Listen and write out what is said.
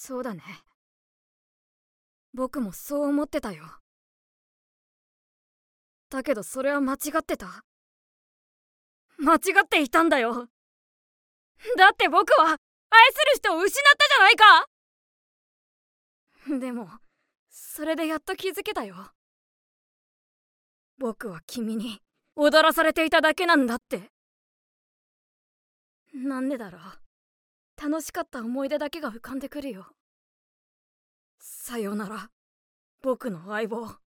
そうだね。僕もそう思ってたよ。だけどそれは間違ってた。間違っていたんだよ。だって僕は愛する人を失ったじゃないか。でもそれでやっと気づけたよ。僕は君に踊らされていただけなんだって。なんでだろう。楽しかった思い出だけが浮かんでくるよ。さよなら、僕の相棒。